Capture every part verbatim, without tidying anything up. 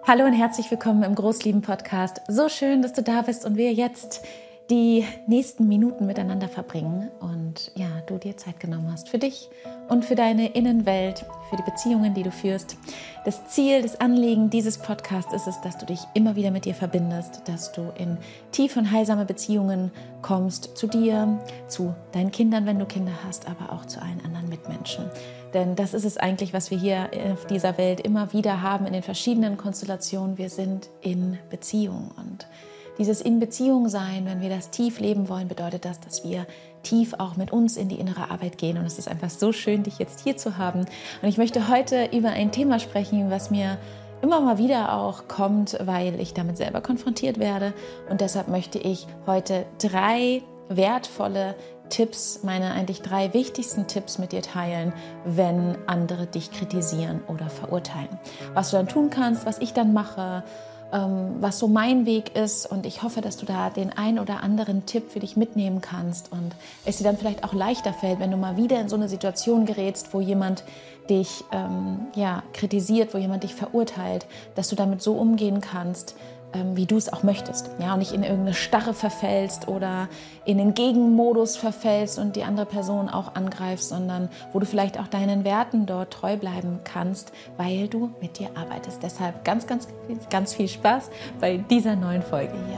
Hallo und herzlich willkommen im Großlieben-Podcast. So schön, dass du da bist und wir jetzt die nächsten Minuten miteinander verbringen und ja, du dir Zeit genommen hast für dich und für deine Innenwelt, für die Beziehungen, die du führst. Das Ziel, das Anliegen dieses Podcasts ist es, dass du dich immer wieder mit dir verbindest, dass du in tiefe und heilsame Beziehungen kommst zu dir, zu deinen Kindern, wenn du Kinder hast, aber auch zu allen anderen Mitmenschen. Denn das ist es eigentlich, was wir hier auf dieser Welt immer wieder haben in den verschiedenen Konstellationen. Wir sind in Beziehung und dieses in Beziehung sein, wenn wir das tief leben wollen, bedeutet das, dass wir tief auch mit uns in die innere Arbeit gehen. Und es ist einfach so schön, dich jetzt hier zu haben. Und ich möchte heute über ein Thema sprechen, was mir immer mal wieder auch kommt, weil ich damit selber konfrontiert werde. Und deshalb möchte ich heute drei wertvolle Tipps, meine eigentlich drei wichtigsten Tipps mit dir teilen, wenn andere dich kritisieren oder verurteilen. Was du dann tun kannst, was ich dann mache, was so mein Weg ist, und ich hoffe, dass du da den ein oder anderen Tipp für dich mitnehmen kannst und es dir dann vielleicht auch leichter fällt, wenn du mal wieder in so eine Situation gerätst, wo jemand dich ähm, ja, kritisiert, wo jemand dich verurteilt, dass du damit so umgehen kannst, ähm, wie du es auch möchtest. Ja, und nicht in irgendeine Starre verfällst oder in den Gegenmodus verfällst und die andere Person auch angreifst, sondern wo du vielleicht auch deinen Werten dort treu bleiben kannst, weil du mit dir arbeitest. Deshalb ganz, ganz, ganz viel Spaß bei dieser neuen Folge hier.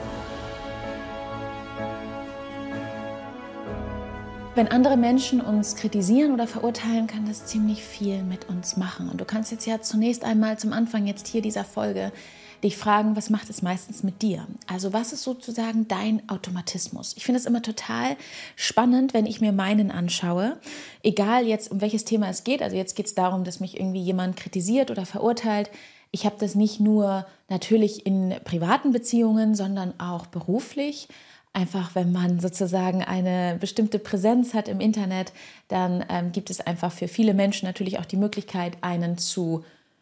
Wenn andere Menschen uns kritisieren oder verurteilen, kann das ziemlich viel mit uns machen. Und du kannst jetzt ja zunächst einmal zum Anfang jetzt hier dieser Folge dich fragen, was macht es meistens mit dir? Also was ist sozusagen dein Automatismus? Ich finde es immer total spannend, wenn ich mir meinen anschaue, egal jetzt um welches Thema es geht. Also jetzt geht es darum, dass mich irgendwie jemand kritisiert oder verurteilt. Ich habe das nicht nur natürlich in privaten Beziehungen, sondern auch beruflich. Einfach, wenn man sozusagen eine bestimmte Präsenz hat im Internet, dann ähm, gibt es einfach für viele Menschen natürlich auch die Möglichkeit, einen zu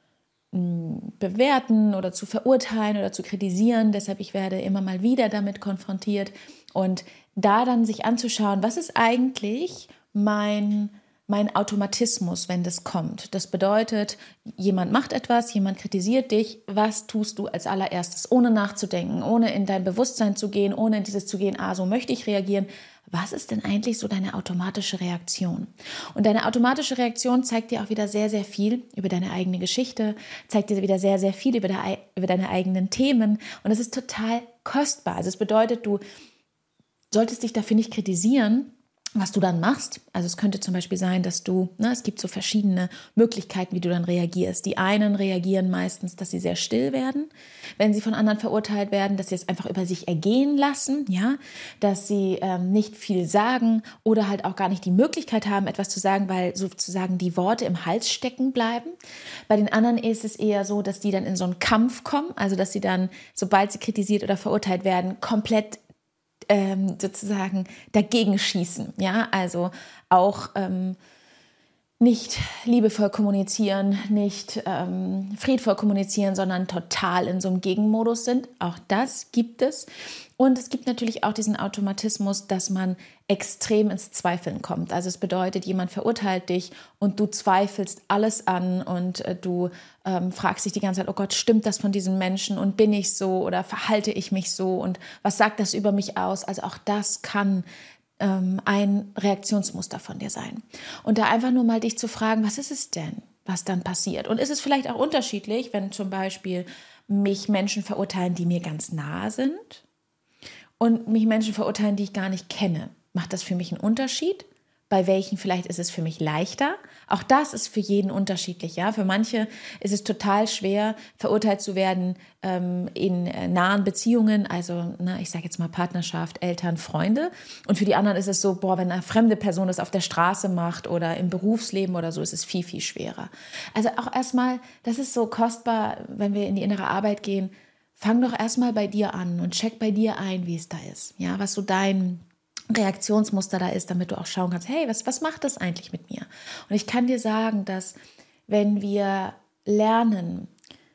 mh, bewerten oder zu verurteilen oder zu kritisieren. Deshalb, ich werde immer mal wieder damit konfrontiert. Und da dann sich anzuschauen, was ist eigentlich mein mein Automatismus, wenn das kommt. Das bedeutet, jemand macht etwas, jemand kritisiert dich, was tust du als allererstes, ohne nachzudenken, ohne in dein Bewusstsein zu gehen, ohne in dieses zu gehen, ah, so möchte ich reagieren. Was ist denn eigentlich so deine automatische Reaktion? Und deine automatische Reaktion zeigt dir auch wieder sehr, sehr viel über deine eigene Geschichte, zeigt dir wieder sehr, sehr viel über, de, über deine eigenen Themen, und es ist total kostbar. Also es bedeutet, du solltest dich dafür nicht kritisieren, was du dann machst. Also es könnte zum Beispiel sein, dass du, ne, es gibt so verschiedene Möglichkeiten, wie du dann reagierst. Die einen reagieren meistens, dass sie sehr still werden, wenn sie von anderen verurteilt werden, dass sie es einfach über sich ergehen lassen, ja, dass sie ähm, nicht viel sagen oder halt auch gar nicht die Möglichkeit haben, etwas zu sagen, weil sozusagen die Worte im Hals stecken bleiben. Bei den anderen ist es eher so, dass die dann in so einen Kampf kommen, also dass sie dann, sobald sie kritisiert oder verurteilt werden, komplett Ähm, sozusagen dagegen schießen, ja, also auch ähm, nicht liebevoll kommunizieren, nicht ähm, friedvoll kommunizieren, sondern total in so einem Gegenmodus sind. Auch das gibt es. Und es gibt natürlich auch diesen Automatismus, dass man extrem ins Zweifeln kommt. Also es bedeutet, jemand verurteilt dich und du zweifelst alles an und äh, du ähm, fragst dich die ganze Zeit, oh Gott, stimmt das von diesem Menschen und bin ich so oder verhalte ich mich so und was sagt das über mich aus? Also auch das kann ähm, ein Reaktionsmuster von dir sein. Und da einfach nur mal dich zu fragen, was ist es denn, was dann passiert? Und ist es vielleicht auch unterschiedlich, wenn zum Beispiel mich Menschen verurteilen, die mir ganz nahe sind? Und mich Menschen verurteilen, die ich gar nicht kenne. Macht das für mich einen Unterschied? Bei welchen vielleicht ist es für mich leichter? Auch das ist für jeden unterschiedlich. Ja? Für manche ist es total schwer, verurteilt zu werden ähm, in äh, nahen Beziehungen, also na, ich sage jetzt mal Partnerschaft, Eltern, Freunde. Und für die anderen ist es so, boah, wenn eine fremde Person das auf der Straße macht oder im Berufsleben oder so, ist es viel, viel schwerer. Also auch erstmal, das ist so kostbar, wenn wir in die innere Arbeit gehen. Fang doch erstmal bei dir an und check bei dir ein, wie es da ist. Ja, was so dein Reaktionsmuster da ist, damit du auch schauen kannst, hey, was, was macht das eigentlich mit mir? Und ich kann dir sagen, dass wenn wir lernen,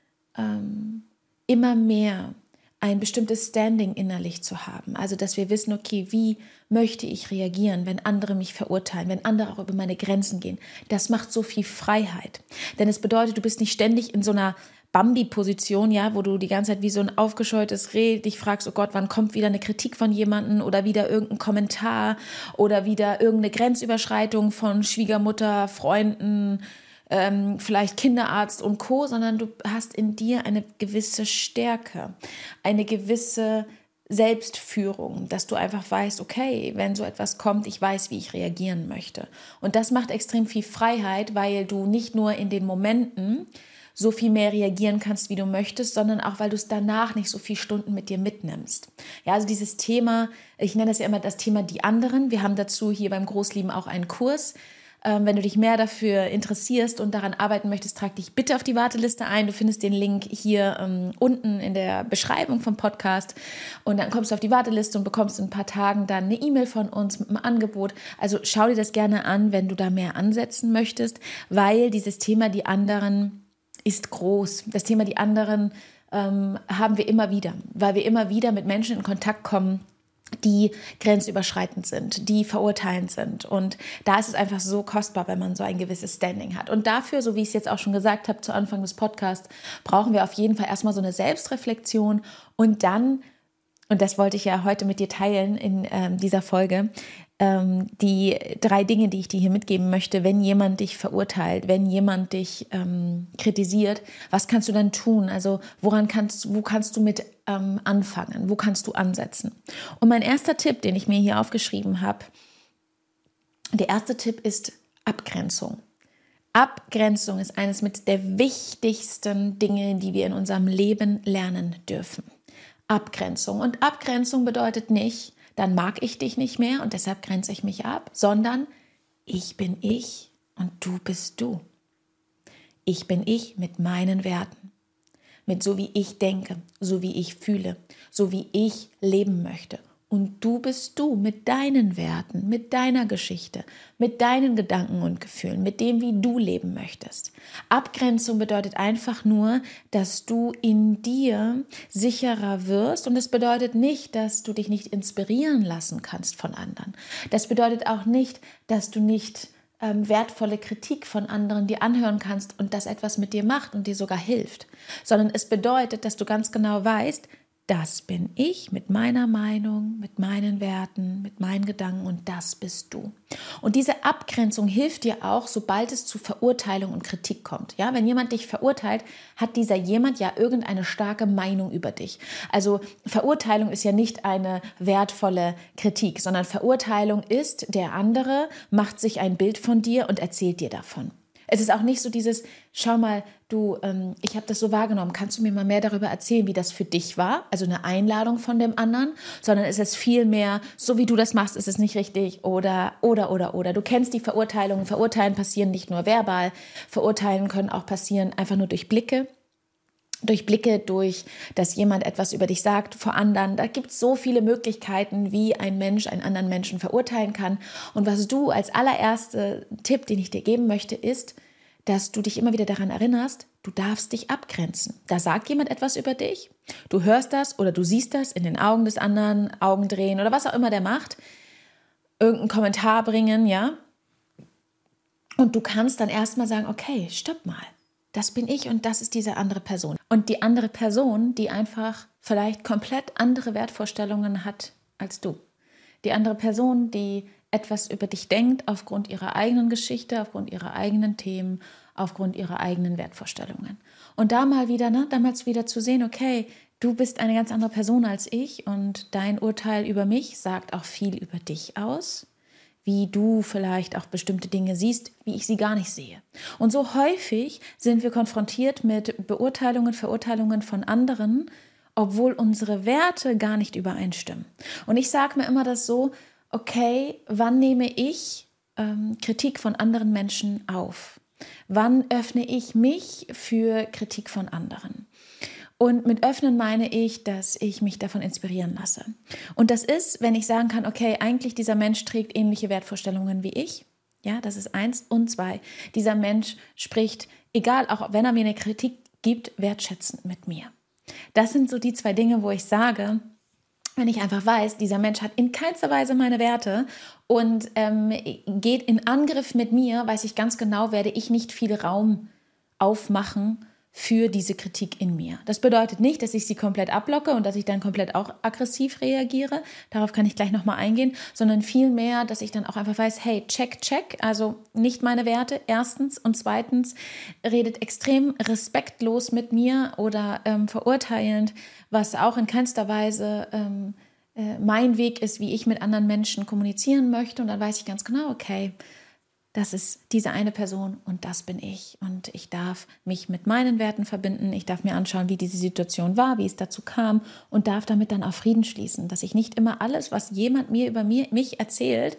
ähm, immer mehr ein bestimmtes Standing innerlich zu haben. Also, dass wir wissen, okay, wie möchte ich reagieren, wenn andere mich verurteilen, wenn andere auch über meine Grenzen gehen. Das macht so viel Freiheit. Denn es bedeutet, du bist nicht ständig in so einer Bambi-Position, ja, wo du die ganze Zeit wie so ein aufgescheuertes Reh dich fragst, oh Gott, wann kommt wieder eine Kritik von jemandem oder wieder irgendein Kommentar oder wieder irgendeine Grenzüberschreitung von Schwiegermutter, Freunden, ähm, vielleicht Kinderarzt und Co., sondern du hast in dir eine gewisse Stärke, eine gewisse Selbstführung, dass du einfach weißt, okay, wenn so etwas kommt, ich weiß, wie ich reagieren möchte. Und das macht extrem viel Freiheit, weil du nicht nur in den Momenten so viel mehr reagieren kannst, wie du möchtest, sondern auch, weil du es danach nicht so viele Stunden mit dir mitnimmst. Ja, also dieses Thema, ich nenne das ja immer das Thema die anderen. Wir haben dazu hier beim Großlieben auch einen Kurs. Ähm, wenn du dich mehr dafür interessierst und daran arbeiten möchtest, trag dich bitte auf die Warteliste ein. Du findest den Link hier ähm, unten in der Beschreibung vom Podcast und dann kommst du auf die Warteliste und bekommst in ein paar Tagen dann eine E-Mail von uns mit einem Angebot. Also schau dir das gerne an, wenn du da mehr ansetzen möchtest, weil dieses Thema die anderen ist groß. Das Thema die anderen ähm, haben wir immer wieder, weil wir immer wieder mit Menschen in Kontakt kommen, die grenzüberschreitend sind, die verurteilend sind. Und da ist es einfach so kostbar, wenn man so ein gewisses Standing hat. Und dafür, so wie ich es jetzt auch schon gesagt habe zu Anfang des Podcasts, brauchen wir auf jeden Fall erstmal so eine Selbstreflexion und dann, und das wollte ich ja heute mit dir teilen in ähm, dieser Folge, ähm, die drei Dinge, die ich dir hier mitgeben möchte, wenn jemand dich verurteilt, wenn jemand dich ähm, kritisiert, was kannst du dann tun? Also woran kannst, wo kannst du mit ähm, anfangen? Wo kannst du ansetzen? Und mein erster Tipp, den ich mir hier aufgeschrieben habe, der erste Tipp ist Abgrenzung. Abgrenzung ist eines mit der wichtigsten Dinge, die wir in unserem Leben lernen dürfen. Abgrenzung. Und Abgrenzung bedeutet nicht, dann mag ich dich nicht mehr und deshalb grenze ich mich ab, sondern ich bin ich und du bist du. Ich bin ich mit meinen Werten, mit so wie ich denke, so wie ich fühle, so wie ich leben möchte. Und du bist du mit deinen Werten, mit deiner Geschichte, mit deinen Gedanken und Gefühlen, mit dem, wie du leben möchtest. Abgrenzung bedeutet einfach nur, dass du in dir sicherer wirst. Und es bedeutet nicht, dass du dich nicht inspirieren lassen kannst von anderen. Das bedeutet auch nicht, dass du nicht ähm, wertvolle Kritik von anderen dir anhören kannst und das etwas mit dir macht und dir sogar hilft. Sondern es bedeutet, dass du ganz genau weißt, das bin ich mit meiner Meinung, mit meinen Werten, mit meinen Gedanken und das bist du. Und diese Abgrenzung hilft dir auch, sobald es zu Verurteilung und Kritik kommt. Ja, wenn jemand dich verurteilt, hat dieser jemand ja irgendeine starke Meinung über dich. Also Verurteilung ist ja nicht eine wertvolle Kritik, sondern Verurteilung ist, der andere macht sich ein Bild von dir und erzählt dir davon. Es ist auch nicht so dieses, schau mal, du, ähm, ich habe das so wahrgenommen, kannst du mir mal mehr darüber erzählen, wie das für dich war? Also eine Einladung von dem anderen, sondern es ist viel mehr, so wie du das machst, ist es nicht richtig oder, oder, oder, oder. Du kennst die Verurteilungen, Verurteilen passieren nicht nur verbal, Verurteilen können auch passieren einfach nur durch Blicke. Durch Blicke, durch, dass jemand etwas über dich sagt vor anderen. Da gibt es so viele Möglichkeiten, wie ein Mensch einen anderen Menschen verurteilen kann. Und was du als allererster Tipp, den ich dir geben möchte, ist, dass du dich immer wieder daran erinnerst, du darfst dich abgrenzen. Da sagt jemand etwas über dich, du hörst das oder du siehst das in den Augen des anderen, Augen drehen oder was auch immer der macht, irgendeinen Kommentar bringen, ja. Und du kannst dann erstmal sagen, okay, stopp mal. Das bin ich und das ist diese andere Person. Und die andere Person, die einfach vielleicht komplett andere Wertvorstellungen hat als du. Die andere Person, die etwas über dich denkt aufgrund ihrer eigenen Geschichte, aufgrund ihrer eigenen Themen, aufgrund ihrer eigenen Wertvorstellungen. Und da mal wieder, ne, damals wieder zu sehen, okay, du bist eine ganz andere Person als ich und dein Urteil über mich sagt auch viel über dich aus. Wie du vielleicht auch bestimmte Dinge siehst, wie ich sie gar nicht sehe. Und so häufig sind wir konfrontiert mit Beurteilungen, Verurteilungen von anderen, obwohl unsere Werte gar nicht übereinstimmen. Und ich sage mir immer das so, okay, wann nehme ich ähm, Kritik von anderen Menschen auf? Wann öffne ich mich für Kritik von anderen? Und mit öffnen meine ich, dass ich mich davon inspirieren lasse. Und das ist, wenn ich sagen kann, okay, eigentlich dieser Mensch trägt ähnliche Wertvorstellungen wie ich. Ja, das ist eins. Und zwei, dieser Mensch spricht, egal, auch wenn er mir eine Kritik gibt, wertschätzend mit mir. Das sind so die zwei Dinge, wo ich sage, wenn ich einfach weiß, dieser Mensch hat in keinster Weise meine Werte und ähm, geht in Angriff mit mir, weiß ich ganz genau, werde ich nicht viel Raum aufmachen für diese Kritik in mir. Das bedeutet nicht, dass ich sie komplett abblocke und dass ich dann komplett auch aggressiv reagiere. Darauf kann ich gleich nochmal eingehen, sondern vielmehr, dass ich dann auch einfach weiß, hey, check, check, also nicht meine Werte, erstens. Und zweitens, redet extrem respektlos mit mir oder ähm, verurteilend, was auch in keinster Weise ähm, äh, mein Weg ist, wie ich mit anderen Menschen kommunizieren möchte. Und dann weiß ich ganz genau, okay, das ist diese eine Person und das bin ich. Und ich darf mich mit meinen Werten verbinden. Ich darf mir anschauen, wie diese Situation war, wie es dazu kam und darf damit dann auch Frieden schließen. Dass ich nicht immer alles, was jemand mir über mir, mich erzählt,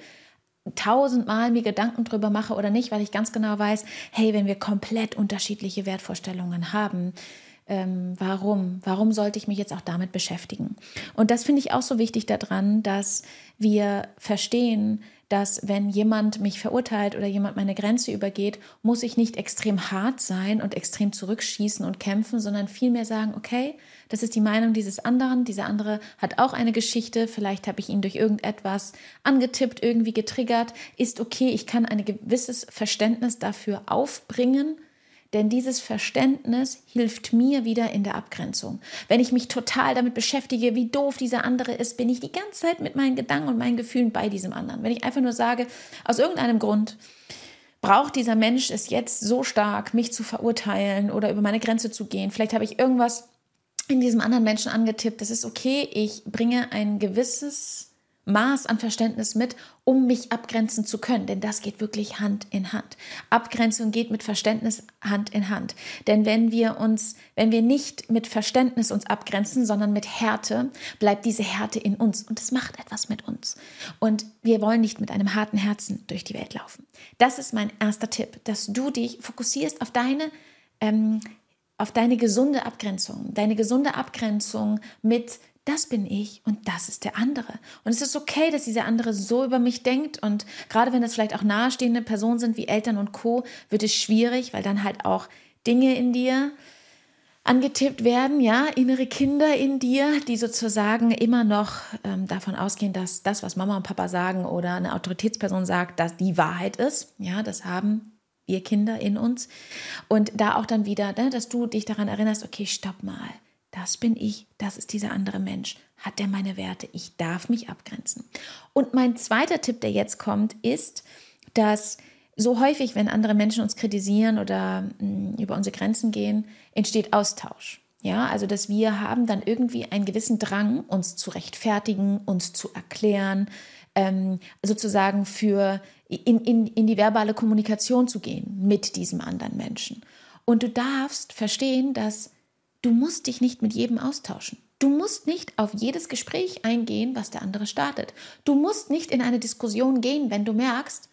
tausendmal mir Gedanken drüber mache oder nicht, weil ich ganz genau weiß, hey, wenn wir komplett unterschiedliche Wertvorstellungen haben, ähm, warum? Warum sollte ich mich jetzt auch damit beschäftigen? Und das finde ich auch so wichtig daran, dass wir verstehen, dass wenn jemand mich verurteilt oder jemand meine Grenze übergeht, muss ich nicht extrem hart sein und extrem zurückschießen und kämpfen, sondern vielmehr sagen, okay, das ist die Meinung dieses anderen, dieser andere hat auch eine Geschichte, vielleicht habe ich ihn durch irgendetwas angetippt, irgendwie getriggert, ist okay, ich kann ein gewisses Verständnis dafür aufbringen, denn dieses Verständnis hilft mir wieder in der Abgrenzung. Wenn ich mich total damit beschäftige, wie doof dieser andere ist, bin ich die ganze Zeit mit meinen Gedanken und meinen Gefühlen bei diesem anderen. Wenn ich einfach nur sage, aus irgendeinem Grund braucht dieser Mensch es jetzt so stark, mich zu verurteilen oder über meine Grenze zu gehen. Vielleicht habe ich irgendwas in diesem anderen Menschen angetippt. Das ist okay, ich bringe ein gewisses Maß an Verständnis mit, um mich abgrenzen zu können. Denn das geht wirklich Hand in Hand. Abgrenzung geht mit Verständnis Hand in Hand. Denn wenn wir uns, wenn wir nicht mit Verständnis uns abgrenzen, sondern mit Härte, bleibt diese Härte in uns. Und das macht etwas mit uns. Und wir wollen nicht mit einem harten Herzen durch die Welt laufen. Das ist mein erster Tipp, dass du dich fokussierst auf deine, ähm, auf deine gesunde Abgrenzung. Deine gesunde Abgrenzung mit das bin ich und das ist der andere. Und es ist okay, dass dieser andere so über mich denkt. Und gerade wenn das vielleicht auch nahestehende Personen sind wie Eltern und Co., wird es schwierig, weil dann halt auch Dinge in dir angetippt werden, ja, innere Kinder in dir, die sozusagen immer noch ähm, davon ausgehen, dass das, was Mama und Papa sagen oder eine Autoritätsperson sagt, dass die Wahrheit ist. Ja, das haben wir Kinder in uns. Und da auch dann wieder, ne, dass du dich daran erinnerst, okay, stopp mal. Das bin ich, das ist dieser andere Mensch. Hat der meine Werte? Ich darf mich abgrenzen. Und mein zweiter Tipp, der jetzt kommt, ist, dass so häufig, wenn andere Menschen uns kritisieren oder mh, über unsere Grenzen gehen, entsteht Austausch. Ja, also dass wir haben dann irgendwie einen gewissen Drang, uns zu rechtfertigen, uns zu erklären, ähm, sozusagen für in, in, in die verbale Kommunikation zu gehen mit diesem anderen Menschen. Und du darfst verstehen, dass du musst dich nicht mit jedem austauschen. Du musst nicht auf jedes Gespräch eingehen, was der andere startet. Du musst nicht in eine Diskussion gehen, wenn du merkst,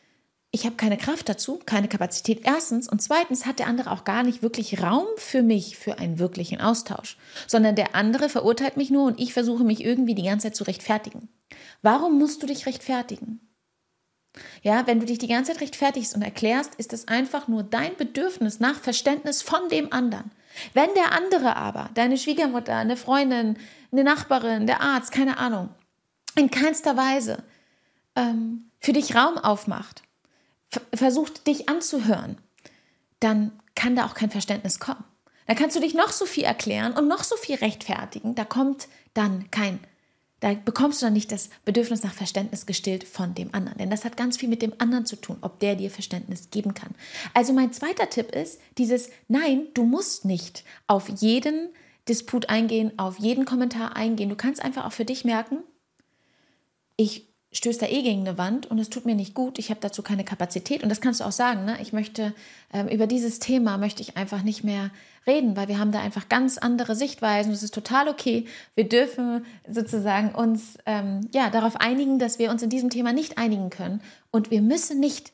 ich habe keine Kraft dazu, keine Kapazität. Erstens und zweitens hat der andere auch gar nicht wirklich Raum für mich, für einen wirklichen Austausch, sondern der andere verurteilt mich nur und ich versuche mich irgendwie die ganze Zeit zu rechtfertigen. Warum musst du dich rechtfertigen? Ja, wenn du dich die ganze Zeit rechtfertigst und erklärst, ist das einfach nur dein Bedürfnis nach Verständnis von dem anderen. Wenn der andere aber, deine Schwiegermutter, eine Freundin, eine Nachbarin, der Arzt, keine Ahnung, in keinster Weise ähm, für dich Raum aufmacht, f- versucht dich anzuhören, dann kann da auch kein Verständnis kommen. Dann kannst du dich noch so viel erklären und noch so viel rechtfertigen, da kommt dann kein Da bekommst du dann nicht das Bedürfnis nach Verständnis gestillt von dem anderen. Denn das hat ganz viel mit dem anderen zu tun, ob der dir Verständnis geben kann. Also mein zweiter Tipp ist dieses, nein, du musst nicht auf jeden Disput eingehen, auf jeden Kommentar eingehen. Du kannst einfach auch für dich merken, ich stößt da eh gegen eine Wand und es tut mir nicht gut, ich habe dazu keine Kapazität. Und das kannst du auch sagen, ne? Ich möchte, ähm, über dieses Thema möchte ich einfach nicht mehr reden, weil wir haben da einfach ganz andere Sichtweisen. Das ist total okay. Wir dürfen sozusagen uns ähm, ja, darauf einigen, dass wir uns in diesem Thema nicht einigen können. Und wir müssen nicht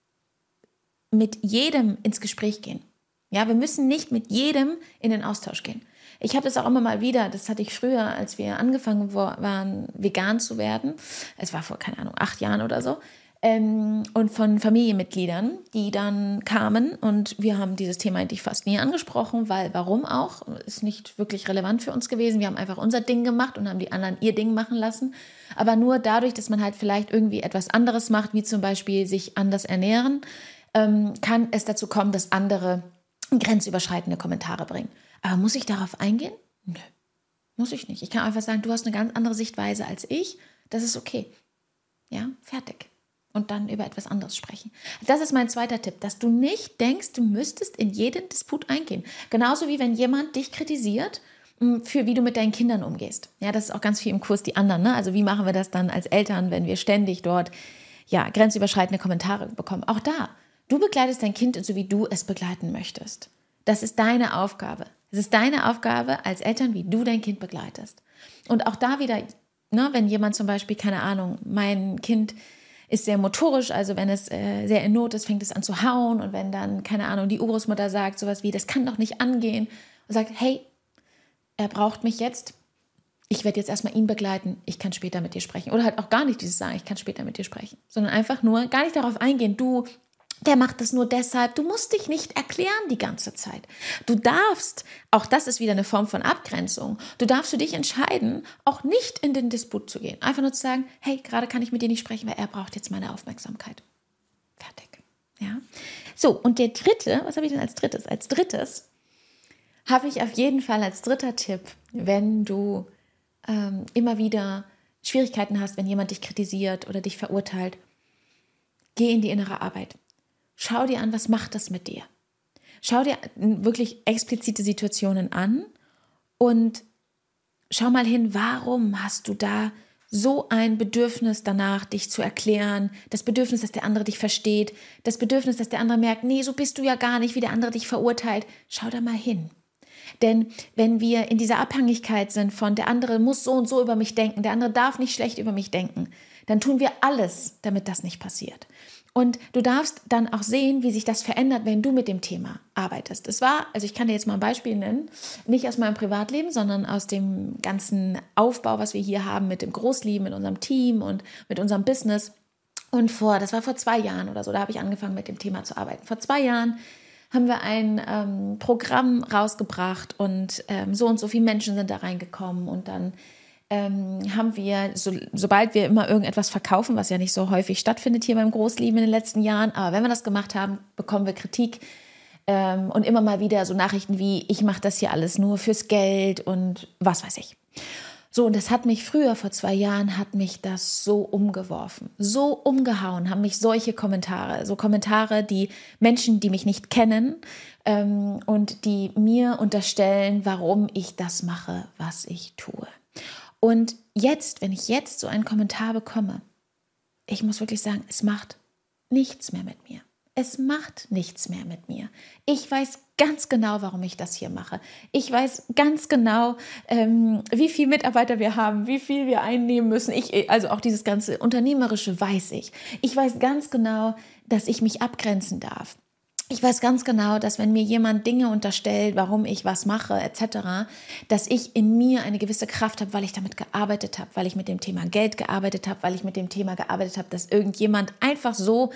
mit jedem ins Gespräch gehen. Ja, wir müssen nicht mit jedem in den Austausch gehen. Ich habe das auch immer mal wieder, das hatte ich früher, als wir angefangen waren, vegan zu werden. Es war vor, keine Ahnung, acht Jahren oder so. Ähm, und von Familienmitgliedern, die dann kamen und wir haben dieses Thema eigentlich fast nie angesprochen, weil warum auch, ist nicht wirklich relevant für uns gewesen. Wir haben einfach unser Ding gemacht und haben die anderen ihr Ding machen lassen. Aber nur dadurch, dass man halt vielleicht irgendwie etwas anderes macht, wie zum Beispiel sich anders ernähren, ähm, kann es dazu kommen, dass andere grenzüberschreitende Kommentare bringen. Aber muss ich darauf eingehen? Nö, muss ich nicht. Ich kann einfach sagen, du hast eine ganz andere Sichtweise als ich. Das ist okay. Ja, fertig. Und dann über etwas anderes sprechen. Das ist mein zweiter Tipp, dass du nicht denkst, du müsstest in jeden Disput eingehen. Genauso wie wenn jemand dich kritisiert, für wie du mit deinen Kindern umgehst. Ja, das ist auch ganz viel im Kurs die anderen. Ne? Also wie machen wir das dann als Eltern, wenn wir ständig dort ja, grenzüberschreitende Kommentare bekommen? Auch da, du begleitest dein Kind so, wie du es begleiten möchtest. Das ist deine Aufgabe. Es ist deine Aufgabe als Eltern, wie du dein Kind begleitest. Und auch da wieder, ne, wenn jemand zum Beispiel, keine Ahnung, mein Kind ist sehr motorisch, also wenn es äh, sehr in Not ist, fängt es an zu hauen und wenn dann, keine Ahnung, die Urgroßmutter sagt sowas wie, das kann doch nicht angehen und sagt, hey, er braucht mich jetzt, ich werde jetzt erstmal ihn begleiten, ich kann später mit dir sprechen. Oder halt auch gar nicht dieses sagen, ich kann später mit dir sprechen, sondern einfach nur gar nicht darauf eingehen, du, der macht das nur deshalb, du musst dich nicht erklären die ganze Zeit. Du darfst, auch das ist wieder eine Form von Abgrenzung, du darfst für dich entscheiden, auch nicht in den Disput zu gehen. Einfach nur zu sagen, hey, gerade kann ich mit dir nicht sprechen, weil er braucht jetzt meine Aufmerksamkeit. Fertig. Ja. So, und der dritte, was habe ich denn als drittes? Als drittes habe ich auf jeden Fall als dritter Tipp, wenn du ähm, immer wieder Schwierigkeiten hast, wenn jemand dich kritisiert oder dich verurteilt, geh in die innere Arbeit. Schau dir an, was macht das mit dir? Schau dir wirklich explizite Situationen an und schau mal hin, warum hast du da so ein Bedürfnis danach, dich zu erklären, das Bedürfnis, dass der andere dich versteht, das Bedürfnis, dass der andere merkt, nee, so bist du ja gar nicht, wie der andere dich verurteilt. Schau da mal hin. Denn wenn wir in dieser Abhängigkeit sind von der andere muss so und so über mich denken, der andere darf nicht schlecht über mich denken, dann tun wir alles, damit das nicht passiert. Und du darfst dann auch sehen, wie sich das verändert, wenn du mit dem Thema arbeitest. Das war, also ich kann dir jetzt mal ein Beispiel nennen, nicht aus meinem Privatleben, sondern aus dem ganzen Aufbau, was wir hier haben mit dem Großlieben, mit unserem Team und mit unserem Business. Und vor, das war vor zwei Jahren oder so, da habe ich angefangen mit dem Thema zu arbeiten. Vor zwei Jahren haben wir ein ähm, Programm rausgebracht und ähm, so und so viele Menschen sind da reingekommen und dann ähm, haben wir, so, sobald wir immer irgendetwas verkaufen, was ja nicht so häufig stattfindet hier beim Großlieben in den letzten Jahren, aber wenn wir das gemacht haben, bekommen wir Kritik ähm, und immer mal wieder so Nachrichten wie, ich mache das hier alles nur fürs Geld und was weiß ich. So, und das hat mich früher, vor zwei Jahren, hat mich das so umgeworfen, so umgehauen, haben mich solche Kommentare, so Kommentare, die Menschen, die mich nicht kennen ähm, und die mir unterstellen, warum ich das mache, was ich tue. Und jetzt, wenn ich jetzt so einen Kommentar bekomme, ich muss wirklich sagen, es macht nichts mehr mit mir. Es macht nichts mehr mit mir. Ich weiß ganz genau, warum ich das hier mache. Ich weiß ganz genau, ähm, wie viele Mitarbeiter wir haben, wie viel wir einnehmen müssen. Ich, also auch dieses ganze Unternehmerische weiß ich. Ich weiß ganz genau, dass ich mich abgrenzen darf. Ich weiß ganz genau, dass wenn mir jemand Dinge unterstellt, warum ich was mache, et cetera, dass ich in mir eine gewisse Kraft habe, weil ich damit gearbeitet habe, weil ich mit dem Thema Geld gearbeitet habe, weil ich mit dem Thema gearbeitet habe, dass irgendjemand einfach so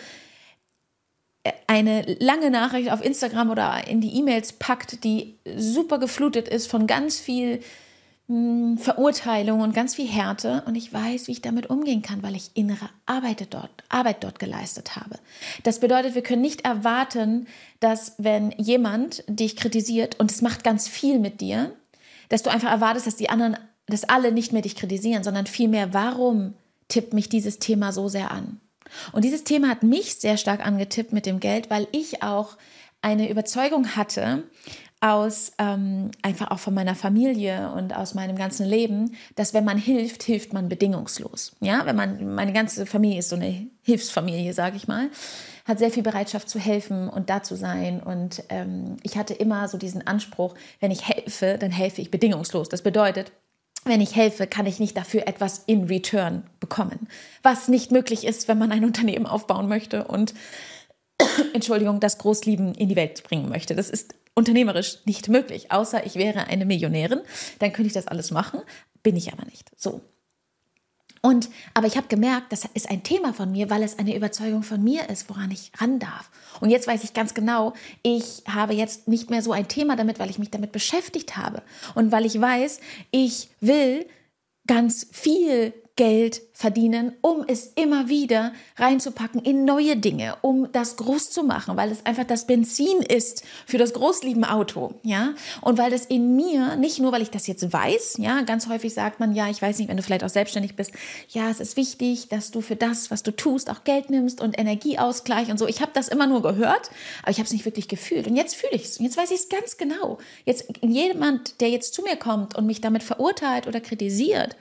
eine lange Nachricht auf Instagram oder in die E-Mails packt, die super geflutet ist von ganz viel mh, Verurteilung und ganz viel Härte. Und ich weiß, wie ich damit umgehen kann, weil ich innere Arbeit dort, Arbeit dort geleistet habe. Das bedeutet, wir können nicht erwarten, dass wenn jemand dich kritisiert und es macht ganz viel mit dir, dass du einfach erwartest, dass die anderen, dass alle nicht mehr dich kritisieren, sondern vielmehr, warum tippt mich dieses Thema so sehr an? Und dieses Thema hat mich sehr stark angetippt mit dem Geld, weil ich auch eine Überzeugung hatte, aus ähm, einfach auch von meiner Familie und aus meinem ganzen Leben, dass wenn man hilft, hilft man bedingungslos. Ja, wenn man, meine ganze Familie ist so eine Hilfsfamilie, sage ich mal, hat sehr viel Bereitschaft zu helfen und da zu sein. Und ähm, ich hatte immer so diesen Anspruch, wenn ich helfe, dann helfe ich bedingungslos. Das bedeutet, wenn ich helfe, kann ich nicht dafür etwas in return bekommen, was nicht möglich ist, wenn man ein Unternehmen aufbauen möchte und, Entschuldigung, das Großlieben in die Welt bringen möchte. Das ist unternehmerisch nicht möglich, außer ich wäre eine Millionärin, dann könnte ich das alles machen, bin ich aber nicht. So. Und, aber ich habe gemerkt, das ist ein Thema von mir, weil es eine Überzeugung von mir ist, woran ich ran darf. Und jetzt weiß ich ganz genau, ich habe jetzt nicht mehr so ein Thema damit, weil ich mich damit beschäftigt habe. Und weil ich weiß, ich will ganz viel Geld verdienen, um es immer wieder reinzupacken in neue Dinge, um das groß zu machen, weil es einfach das Benzin ist für das Großliebenauto, ja, und weil das in mir, nicht nur, weil ich das jetzt weiß, ja, ganz häufig sagt man, ja, ich weiß nicht, wenn du vielleicht auch selbstständig bist, ja, es ist wichtig, dass du für das, was du tust, auch Geld nimmst und Energieausgleich und so. Ich habe das immer nur gehört, aber ich habe es nicht wirklich gefühlt und jetzt fühle ich es, jetzt weiß ich es ganz genau. Jetzt jemand, der jetzt zu mir kommt und mich damit verurteilt oder kritisiert,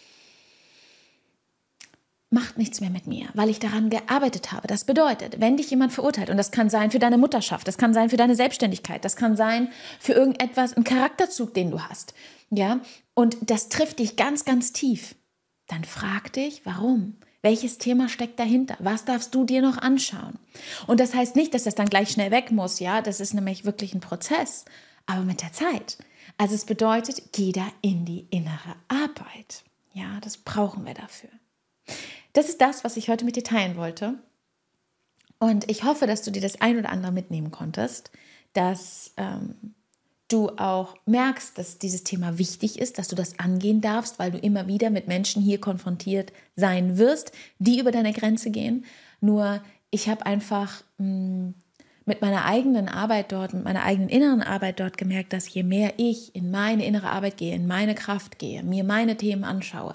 macht nichts mehr mit mir, weil ich daran gearbeitet habe. Das bedeutet, wenn dich jemand verurteilt, und das kann sein für deine Mutterschaft, das kann sein für deine Selbstständigkeit, das kann sein für irgendetwas, einen Charakterzug, den du hast, ja, und das trifft dich ganz, ganz tief, dann frag dich, warum? Welches Thema steckt dahinter? Was darfst du dir noch anschauen? Und das heißt nicht, dass das dann gleich schnell weg muss, ja, das ist nämlich wirklich ein Prozess, aber mit der Zeit. Also es bedeutet, geh da in die innere Arbeit. Ja, das brauchen wir dafür. Das ist das, was ich heute mit dir teilen wollte. Und ich hoffe, dass du dir das ein oder andere mitnehmen konntest, dass ähm, du auch merkst, dass dieses Thema wichtig ist, dass du das angehen darfst, weil du immer wieder mit Menschen hier konfrontiert sein wirst, die über deine Grenze gehen. Nur ich habe einfach mh, mit meiner eigenen Arbeit dort, mit meiner eigenen inneren Arbeit dort gemerkt, dass je mehr ich in meine innere Arbeit gehe, in meine Kraft gehe, mir meine Themen anschaue,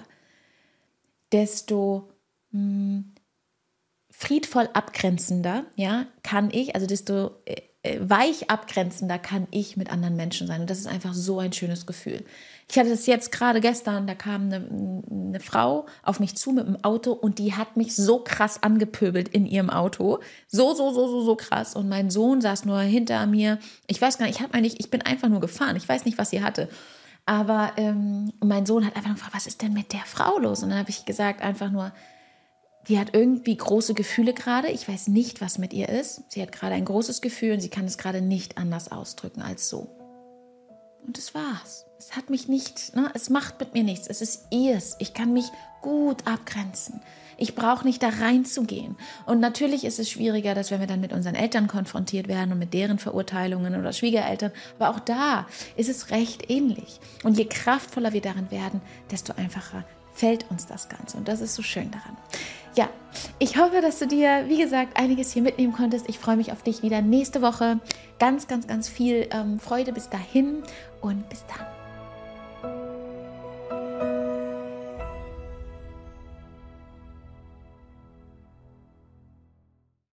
desto mh, friedvoll abgrenzender, ja, kann ich, also desto äh, weich abgrenzender kann ich mit anderen Menschen sein. Und das ist einfach so ein schönes Gefühl. Ich hatte das jetzt gerade gestern, da kam eine, eine Frau auf mich zu mit dem Auto und die hat mich so krass angepöbelt in ihrem Auto. So, so, so, so, so krass. Und mein Sohn saß nur hinter mir. Ich weiß gar nicht, ich, hab eigentlich, ich bin einfach nur gefahren. Ich weiß nicht, was sie hatte. Aber ähm, mein Sohn hat einfach nur gefragt, was ist denn mit der Frau los? Und dann habe ich gesagt, einfach nur, die hat irgendwie große Gefühle gerade. Ich weiß nicht, was mit ihr ist. Sie hat gerade ein großes Gefühl und sie kann es gerade nicht anders ausdrücken als so. Und das war's. Es hat mich nicht, ne, es macht mit mir nichts. Es ist ihrs. Ich kann mich gut abgrenzen. Ich brauche nicht da reinzugehen. Und natürlich ist es schwieriger, dass wenn wir dann mit unseren Eltern konfrontiert werden und mit deren Verurteilungen oder Schwiegereltern. Aber auch da ist es recht ähnlich. Und je kraftvoller wir darin werden, desto einfacher fällt uns das Ganze. Und das ist so schön daran. Ja, ich hoffe, dass du dir, wie gesagt, einiges hier mitnehmen konntest. Ich freue mich auf dich wieder nächste Woche. Ganz, ganz, ganz viel ähm, Freude bis dahin und bis dann.